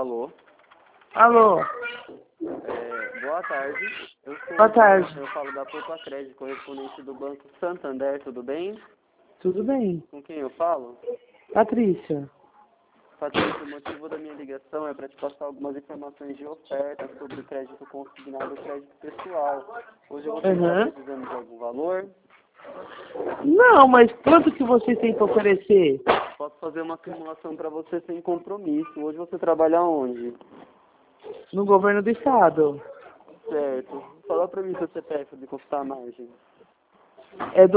Alô? Alô? Boa tarde. Boa tarde. Eu falo da Poupa Crédito, correspondente do Banco Santander, tudo bem? Tudo bem. Com quem eu falo? Patrícia. Patrícia, o motivo da minha ligação é para te passar algumas informações de oferta sobre o crédito consignado e crédito pessoal. Hoje você está precisando de algum valor? Não, mas quanto que vocês têm para oferecer? Posso fazer uma simulação para você sem compromisso. Hoje você trabalha onde? No governo do estado. Certo. Fala para mim seu CPF de consultar a margem. É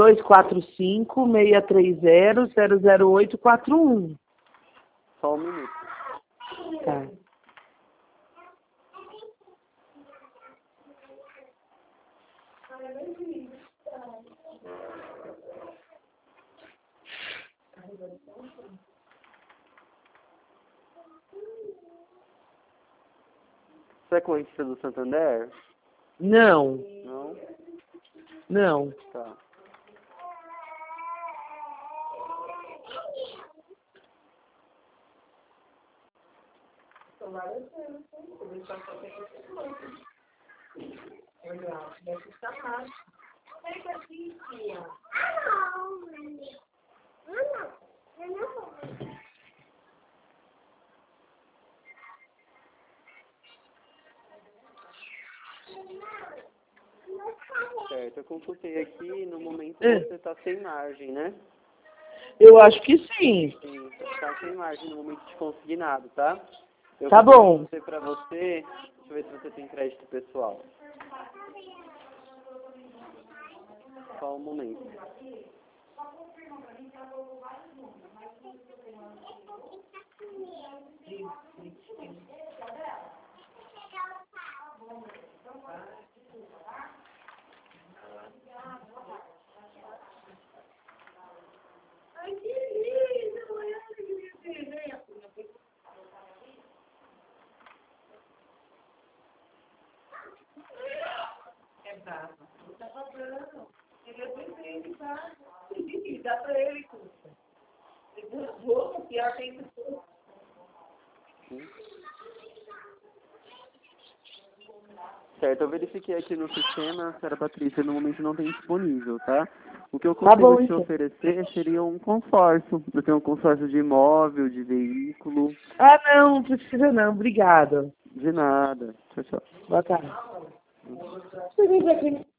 245-630-00841. Só um minuto. Tá. Você é correntista do Santander? Não. Não? Não. Tá. Certo, eu consultei aqui, no momento você está sem margem, né? Eu acho que sim. Sim, você está sem margem no momento de consignado, tá? Eu Tá bom. vou dizer para você, deixa eu ver se você tem crédito pessoal. Só um momento. Certo, eu verifiquei aqui no sistema, a senhora Patrícia no momento não tem disponível, tá? O que eu consigo te oferecer seria um consórcio. Eu tenho um consórcio de imóvel, de veículo. Ah, não precisa não. Obrigada. De nada. Tchau, tchau. Boa tarde.